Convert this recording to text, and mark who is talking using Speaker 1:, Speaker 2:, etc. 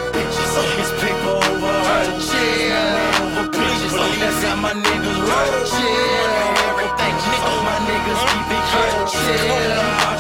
Speaker 1: bitches. It's paper over her chill. Bitches, that's how my niggas roll. Chill. Everything, nigga, my niggas keep it chill.